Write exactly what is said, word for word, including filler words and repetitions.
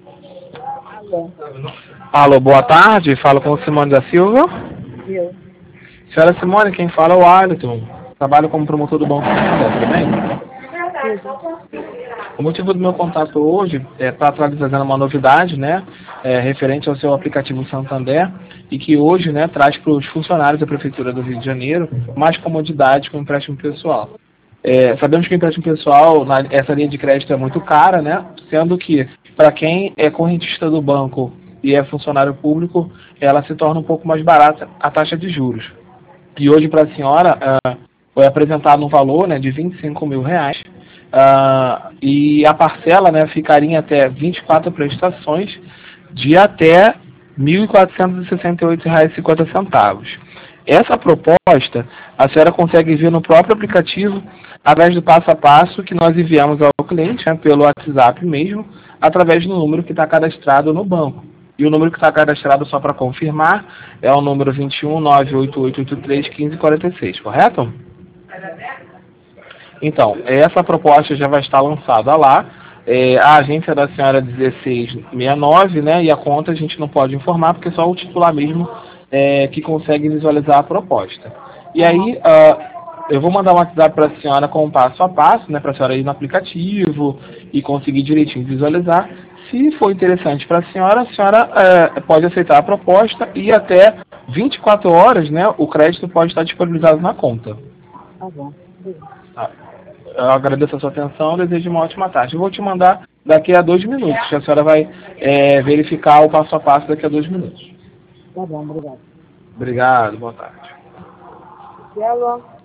Alô. Alô, boa tarde. Falo com o Simone da Silva. Eu. Senhora Simone, quem fala é o Alisson. Trabalho como promotor do Banco Santander, tudo bem? Tudo. O motivo do meu contato hoje é para trazendo uma novidade, né, é, referente ao seu aplicativo Santander, e que hoje, né, traz para os funcionários da Prefeitura do Rio de Janeiro mais comodidade com o empréstimo pessoal. É, sabemos que o empréstimo pessoal, na, essa linha de crédito é muito cara, né, sendo que para quem é correntista do banco e é funcionário público, ela se torna um pouco mais barata a taxa de juros. E hoje para a senhora ah, foi apresentado um valor, né, de vinte e cinco mil reais, ah, e a parcela, né, ficaria em até vinte e quatro prestações de até mil quatrocentos e sessenta e oito reais e cinquenta centavos. Essa proposta a senhora consegue ver no próprio aplicativo através do passo a passo que nós enviamos ao cliente, né, pelo WhatsApp mesmo, através do número que está cadastrado no banco. E o número que está cadastrado, só para confirmar, é o número vinte e um, nove oito oito oito três, quinze quarenta e seis, correto? Então, essa proposta já vai estar lançada lá. É, a agência da senhora é dezesseis sessenta e nove, né? E a conta a gente não pode informar, porque só o titular mesmo é, que consegue visualizar a proposta. E aí, ah, eu vou mandar um WhatsApp para a senhora com um passo a passo, né? Para a senhora ir no aplicativo e conseguir direitinho visualizar. Se for interessante para a senhora, a senhora é, pode aceitar a proposta e até vinte e quatro horas, né? O crédito pode estar disponibilizado na conta. Tá bom. Tá. Eu agradeço a sua atenção, desejo uma ótima tarde. Eu vou te mandar daqui a dois minutos. A senhora vai é, verificar o passo a passo daqui a dois minutos. Tá bom, obrigado. Obrigado, boa tarde. Alô.